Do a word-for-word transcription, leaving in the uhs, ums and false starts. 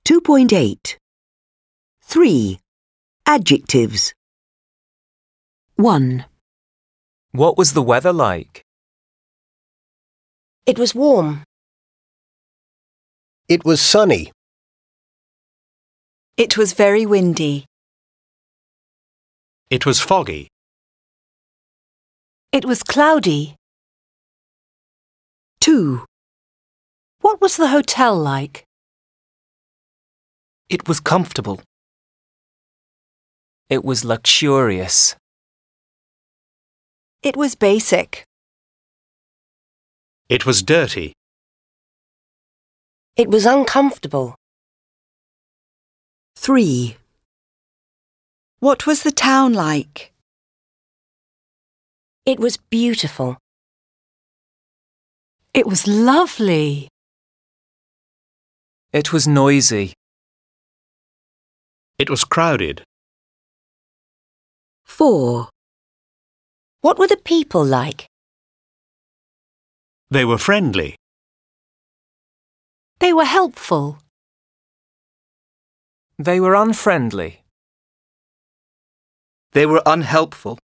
two point eight. three. Adjectives. one. What was the weather like? It was warm. It was sunny. It was very windy. It was foggy. It was cloudy. two. What was the hotel like? It was comfortable. It was luxurious. It was basic. It was dirty. It was uncomfortable. three. What was the town like? It was beautiful. It was lovely. It was noisy. It was crowded. four. What were the people like? They were friendly. They were helpful. They were unfriendly. They were unhelpful.